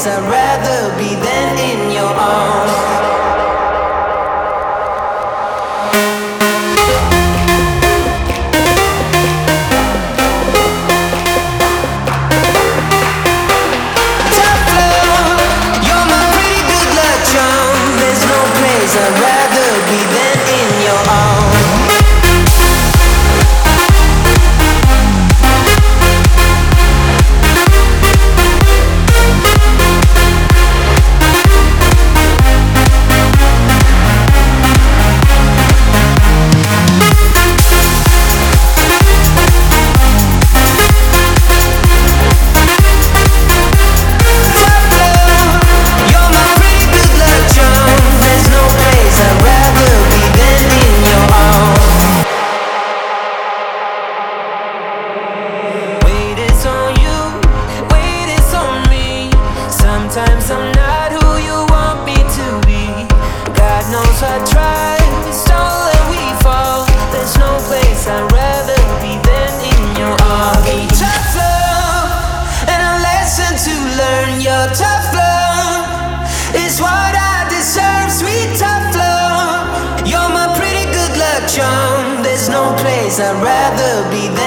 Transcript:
place I'd rather be than in your arms. I'd rather be than in your arms. Sometimes I'm not who you want me to be. God knows I try, stall and we fall. There's no place I'd rather be than in your arms. Tough love, and a lesson to learn. Your tough love is what I deserve. Sweet tough love, you're my pretty good luck charm. There's no place I'd rather be than